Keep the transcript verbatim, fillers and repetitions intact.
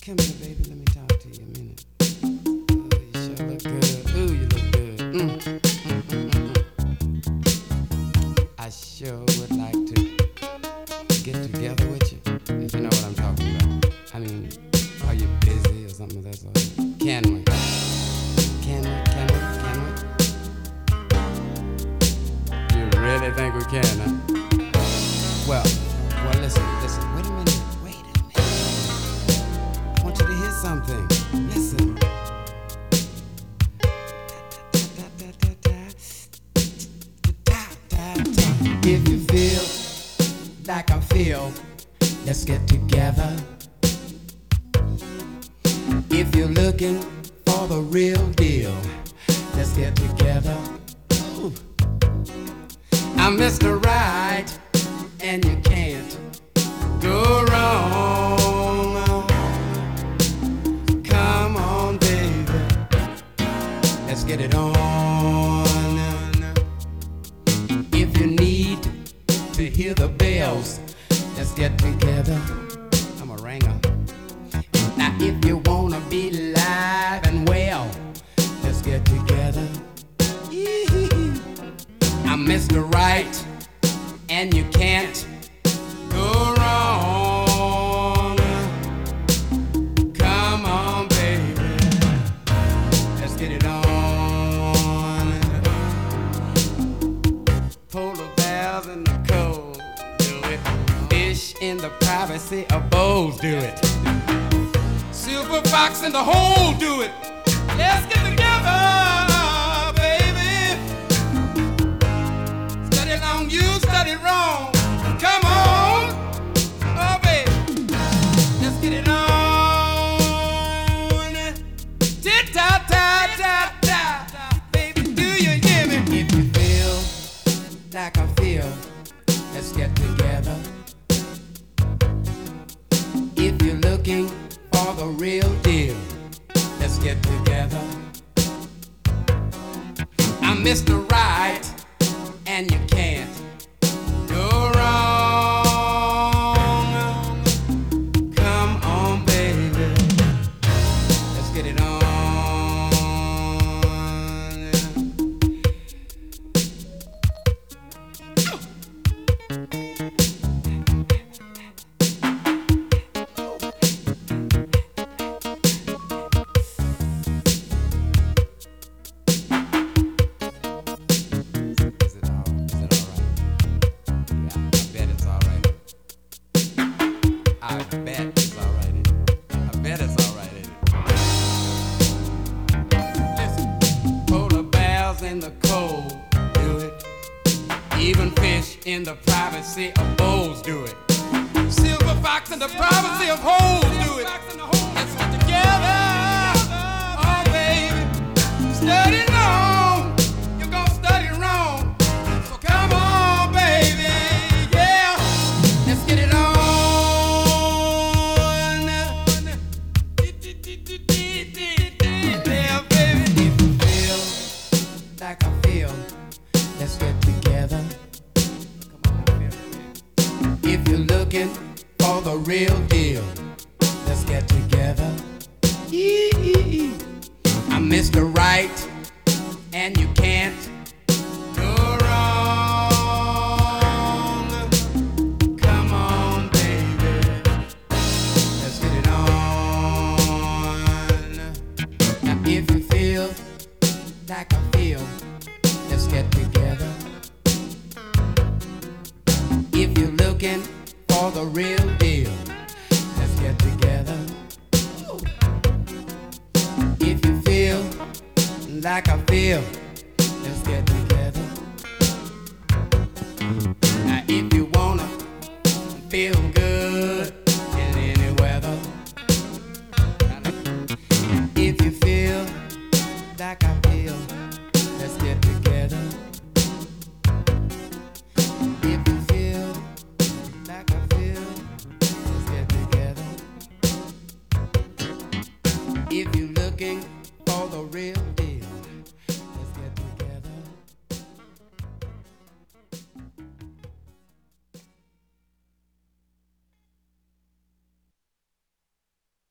Come here, baby, let me talk to you a minute. Oh, you sure look good. Ooh, you look good. Mm. Mm, mm, mm, mm. I sure would like to get together with you, if you know what I'm talking about. I mean, are you busy or something of that sort? Can we? Can we? Can we? Can we? You really think we can, huh? Well, well, listen, listen. Wait a minute. Wait a minute. I want you to hear something. Listen. If you feel like I feel, let's get together. If you're looking for the real deal, let's get together. Ooh. I'm Mister Right, and you can't go wrong. Come on, baby, let's get it on. If you need to hear the bells, let's get together. I'm a ringer. Now if you wanna be live and well, let's get together. I'm Mister Right, and you can't go wrong. Come on, baby, let's get it on. Polar bears in the cold, do it. Fish in the privacy of bowls, do it. Silver fox in the hole, do it. Let's get together, baby. Study long, you study wrong. Come on, oh baby, let's get it on. Tit-ta-ta-ta-ta, baby, do you hear me? If you feel like I feel, let's get together. If you're looking for the real deal, let's get together. I'm Mister Right, and you can't go wrong. Come on, baby, let's get it on. I bet it's alright in it. I bet it's alright in it. Listen, polar bears in the cold, do it. Even fish in the privacy of bowls, do it. Silver fox in the privacy of holes, do it. Let's get together, oh baby. Study long, you're gonna study wrong. So come on, baby, yeah. Let's get it on. Like I feel, let's get together. Come on, baby. If you're looking for the real deal, let's get together. Yee-yee-yee. I'm Mister Right, and you can't go wrong. Come on, baby, let's get it on. Now if you feel like I feel, let's get together. If you're looking for the real deal, let's get together. If you feel like I feel, let's get together. Now if you wanna feel good,